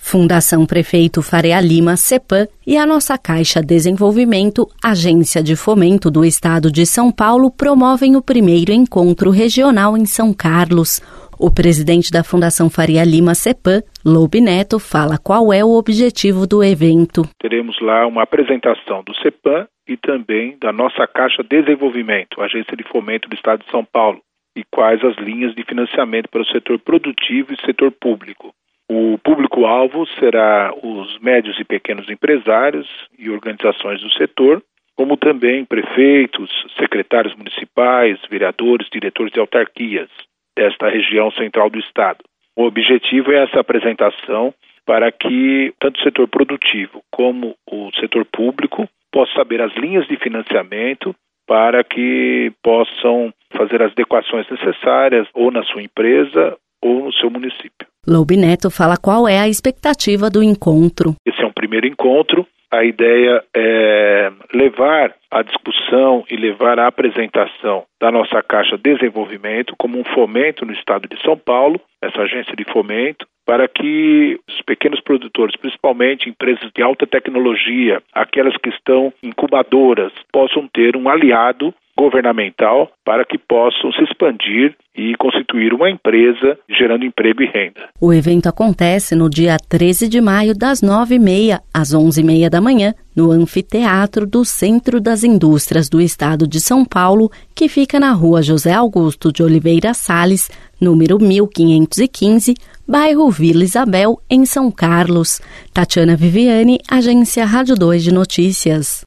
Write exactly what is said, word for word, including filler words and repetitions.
Fundação Prefeito Faria Lima, CEPAM, e a Nossa Caixa Desenvolvimento, Agência de Fomento do Estado de São Paulo, promovem o primeiro encontro regional em São Carlos. O presidente da Fundação Faria Lima, CEPAM, Loube Neto, fala qual é o objetivo do evento. Teremos lá uma apresentação do CEPAM e também da Nossa Caixa Desenvolvimento, Agência de Fomento do Estado de São Paulo, e quais as linhas de financiamento para o setor produtivo e setor público. O público-alvo será os médios e pequenos empresários e organizações do setor, como também prefeitos, secretários municipais, vereadores, diretores de autarquias desta região central do estado. O objetivo é essa apresentação para que tanto o setor produtivo como o setor público possam saber as linhas de financiamento para que possam fazer as adequações necessárias ou na sua empresa ou no seu município. Loube Neto fala qual é a expectativa do encontro. Esse é um primeiro encontro. A ideia é levar a discussão e levar a apresentação da nossa Caixa de Desenvolvimento como um fomento no estado de São Paulo, essa agência de fomento, para que os pequenos produtores, principalmente empresas de alta tecnologia, aquelas que estão incubadoras, possam ter um aliado governamental para que possam se expandir e constituir uma empresa gerando emprego e renda. O evento acontece no dia treze de maio, das nove e meia às onze e meia da manhã, no Anfiteatro do Centro das Indústrias do Estado de São Paulo, que fica na rua José Augusto de Oliveira Salles, número mil quinhentos e quinze, bairro Vila Isabel, em São Carlos. Tatiana Viviane, Agência Rádio dois de Notícias.